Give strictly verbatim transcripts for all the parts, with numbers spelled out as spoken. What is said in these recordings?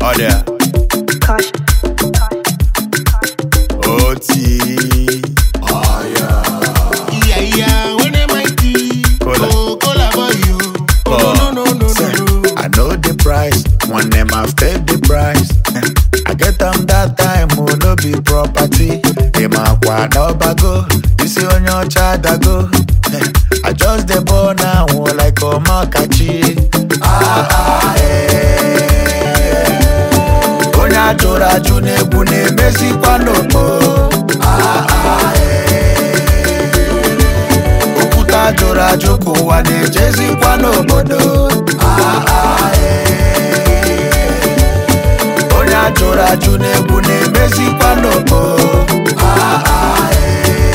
Oh there. Caution. O T. Oh yeah. Yeah, yeah. When am I tea? Cola. Oh, cola boy, you. Oh, no, no, no, no, Sir, no, no. I know the price. One name I've paid the price. I get them that time, oh no be property. Him a kwa no bago. You see on your child I go. I just the born now, oh, like a makachi. Ah ah eh. Onya jora june bune mesi kwa no po. Ah ah eh. Okuta jora joko wane jezi kwa no bodo. Ah ah eh. Onya jora june bune mesi kwa no po. Ah ah eh.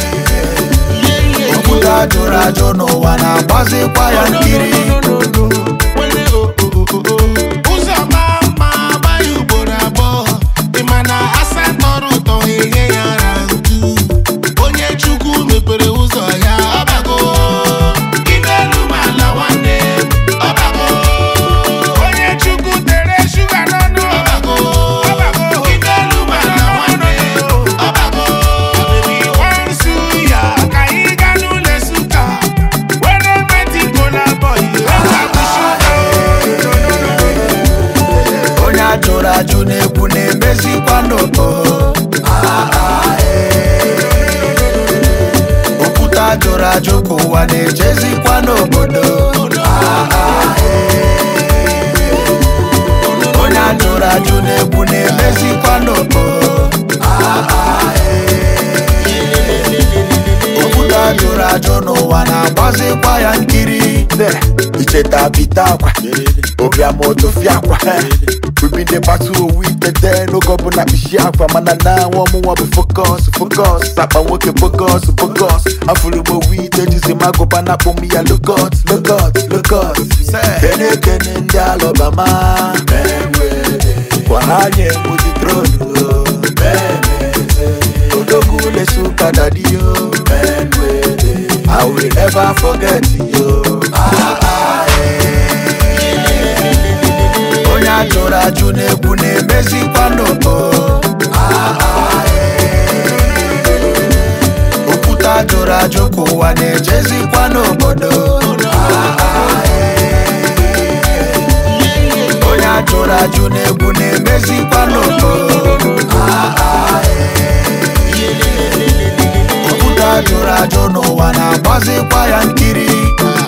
Okuta jora jono wana bazi kwa ya nkiri. No, no, no, no. When they- oh, oh, oh, oh, oh. Uzo mama, bayu bora bo. Imana asa toru to ihe ya rantu. Onye chukwu mepere ụzọ ya ọbago. Ibelu mala nwanne ọbago. Onye chukwu tere shuga n'ọnụ ọbago. Ibelu mala nwanne ọbago. Baby wansu ya ka ị ga n'ụlọ suka. Were meti kola boy ọbago shuga. Onya jora june bune mesi kwa no po. Ah ah eh. Okuta jora joko wane jezi kwa no bodo. Ah ah eh. Onya jora june bune mesi kwa no po. Ah ah eh. Okuta jora jono wana bazi kwa ya nkiri. Icheta bitakwa Obia moto fiakwa We been the battle with the dead No go na bishiakwa Mana na wamu wabu focus Focus Sapa woke focus Focus Afulu mo we Tejizi mago bana pomi ya look out Look out Look out Kene kene ndi alobama Kwa hanye muji trono Odogu le suka daddy yo I will never forget you Ah ah Onya jora june bune mesi kwa no po. Ah ah eh. Okuta jora joko wane jezi kwa no bodo. Ah ah eh. Onya jora june bune mesi kwa no po. Ah ah eh. Okuta jora jono wana bazi kwa ya nkiri.